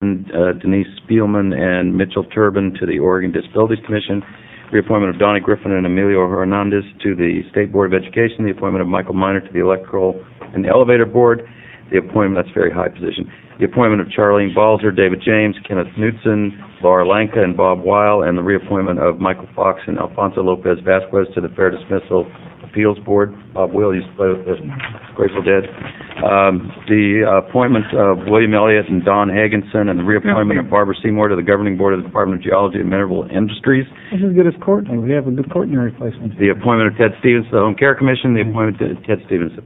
Denise Spielman and Mitchell Turbin to the Oregon Disabilities Commission, reappointment of Donnie Griffin and Emilio Hernandez to the State Board of Education, the appointment of Michael Miner to the Electrical and Elevator Board, the appointment, that's a very high position, the appointment of Charlene Balzer, David James, Kenneth Knutson, Laura Lanka, and Bob Weil, and the reappointment of Michael Fox and Alfonso Lopez Vasquez to the Fair Dismissal Appeals Board. Bob Will used to play with the Grateful Dead. The appointment of William Elliott and Don Hagenson, and the reappointment of Barbara Seymour to the Governing Board of the Department of Geology and Mineral Industries. This is as good as Courtney. We have a good Courtney replacement. The appointment of Ted Stevens to the Home Care Commission. The appointment of Ted Stevens.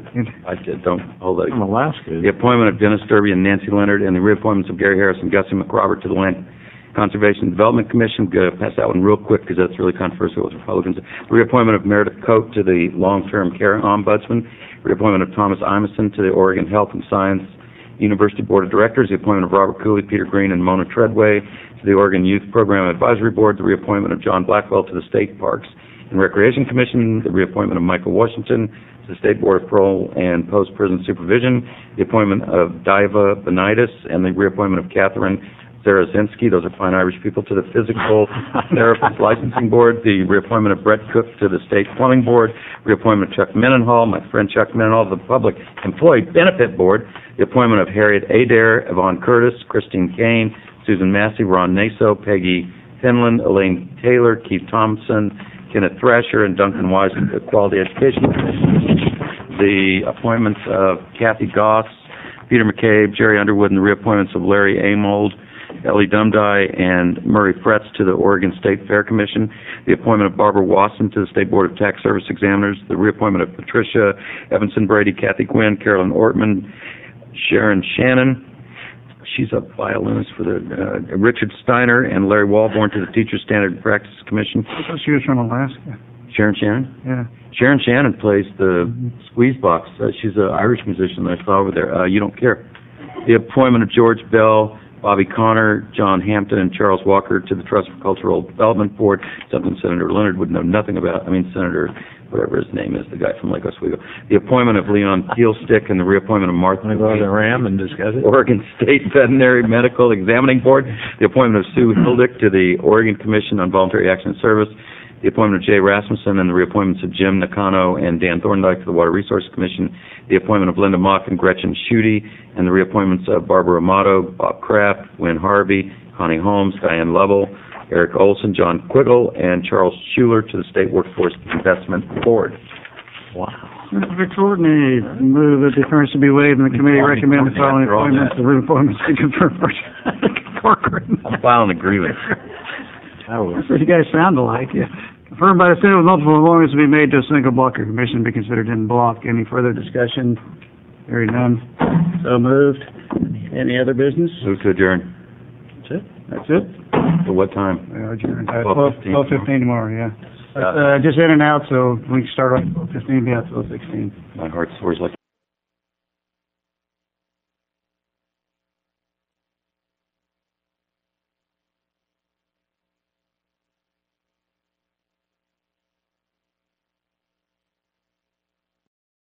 Don't hold that. From Alaska. The appointment of Dennis Derby and Nancy Leonard, and the reappointments of Gary Harris and Gussie McRobert to the Land Conservation and Development Commission. Going to pass that one real quick because that's really controversial with Republicans. The reappointment of Meredith Coate to the Long-Term Care Ombudsman. Reappointment of Thomas Imeson to the Oregon Health and Science University Board of Directors. The appointment of Robert Cooley, Peter Green, and Mona Treadway to the Oregon Youth Program Advisory Board. The reappointment of John Blackwell to the State Parks and Recreation Commission. The reappointment of Michael Washington to the State Board of Parole and Post-Prison Supervision. The appointment of Diva Benitez and the reappointment of Catherine Zarazinski, those are fine Irish people, to the Physical Therapist Licensing Board. The reappointment of Brett Cook to the State Plumbing Board. Reappointment of Chuck Mendenhall, my friend Chuck Mendenhall, to the Public Employee Benefit Board. The appointment of Harriet Adair, Yvonne Curtis, Christine Kane, Susan Massey, Ron Naso, Peggy Finland, Elaine Taylor, Keith Thompson, Kenneth Thrasher, and Duncan Wise to the Quality Education Commission. The appointments of Kathy Goss, Peter McCabe, Jerry Underwood, and the reappointments of Larry Amold, Ellie Dumdye, and Murray Fretz to the Oregon State Fair Commission. The appointment of Barbara Wasson to the State Board of Tax Service Examiners. The reappointment of Patricia Evanson Brady, Kathy Gwynn, Carolyn Ortman, Sharon Shannon. She's a violinist for the Richard Steiner, and Larry Walborn to the Teacher Standard and Practice Commission. I thought she was from Alaska. Sharon Shannon? Yeah. Sharon Shannon plays the squeeze box. She's an Irish musician that I saw over there. You don't care. The appointment of George Bell, Bobby Connor, John Hampton, and Charles Walker to the Trust for Cultural Development Board, something Senator Leonard would know nothing about. Senator, whatever his name is, the guy from Lake Oswego. The appointment of Leon Keelstick and the reappointment of Martha. Want to go to the RAM and discuss it? Oregon State Veterinary Medical Examining Board. The appointment of Sue Hildick to the Oregon Commission on Voluntary Action and Service. The appointment of Jay Rasmussen and the reappointments of Jim Nakano and Dan Thorndike to the Water Resources Commission. The appointment of Linda Mock and Gretchen Schutte, and the reappointments of Barbara Amato, Bob Kraft, Wynn Harvey, Connie Holmes, Diane Lovell, Eric Olson, John Quiggle, and Charles Schuler to the State Workforce Investment Board. Wow. Mr. Courtney, move that the occurrence to be waived, and the committee recommend the following appointments and reappointments to confirm. Corcoran. I'm filing an agreement. That's what you guys sound alike. Yeah. Confirmed by the Senate with multiple appointments to be made to a single block or commission to be considered in block. Any further discussion? Hearing none. So moved. Any other business? Move to adjourn. That's it. That's it. For what time? Adjourn. 12:15 tomorrow, yeah. Just in and out, so we can start on 12:15, be out till 16. My heart soars like